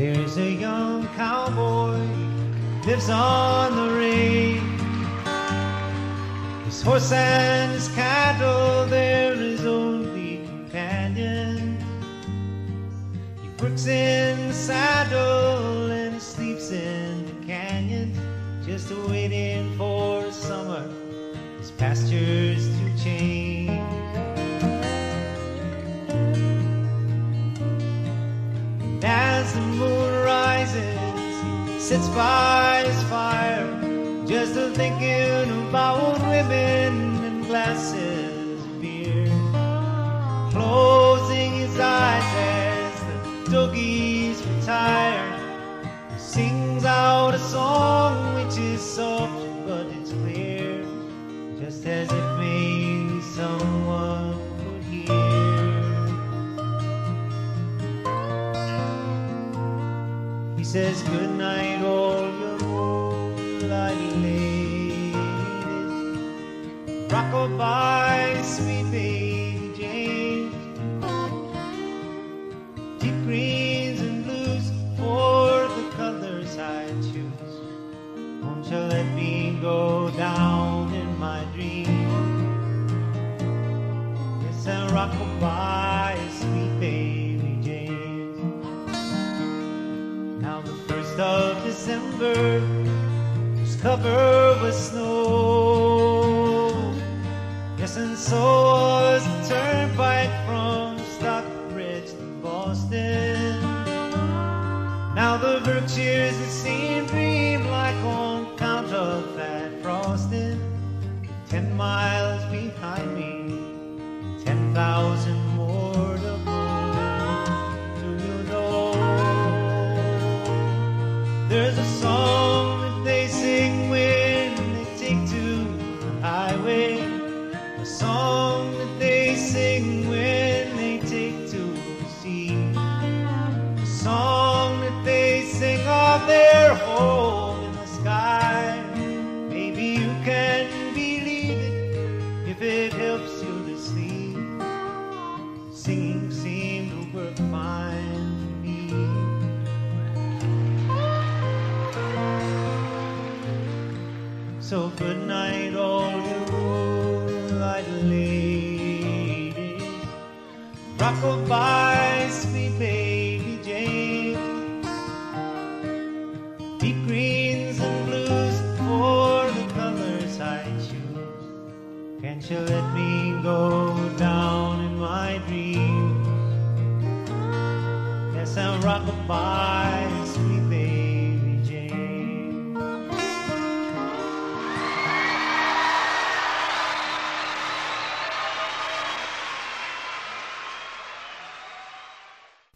There's a young cowboy lives on the range. His horse and his cattle, they're his only companions. He works in the saddle and he sleeps in the canyon, just waiting for summer, his pastures to change. And as the moon rises, he sits by his fire, just thinking about old women and glasses of beer, closing his eyes as the doggies retire. He sings out a song which is soft but it's clear, just as if maybe someone could hear. He says, "Good night, all your moonlight ladies. Rock-a-bye, sweet baby Jane. Deep greens and blues for the colors I choose. Won't you let me go down in my dreams? Yes, and rock-a-bye, sweet baby Jane." Now the 1st of December was covered with snow. Yes, and so was the turnpike from Stockbridge to Boston. Now the Berkshires, it seemed dream-like on account of that frosting. 10 miles behind me, 10,000 more to go. Do you know there's a song that they sing when they take to the highway, a song that they sing when they take to the sea, a song that they sing of their home in the sky. Maybe you can believe it if it helps you to sleep. Singing seemed to work fine for me. So good night, all you moonlight ladies. Rock-a-bye, sweet baby Jane. Deep greens and blues for the colors I choose. Can't you let me go down in my dreams? Yes, and rock-a-bye,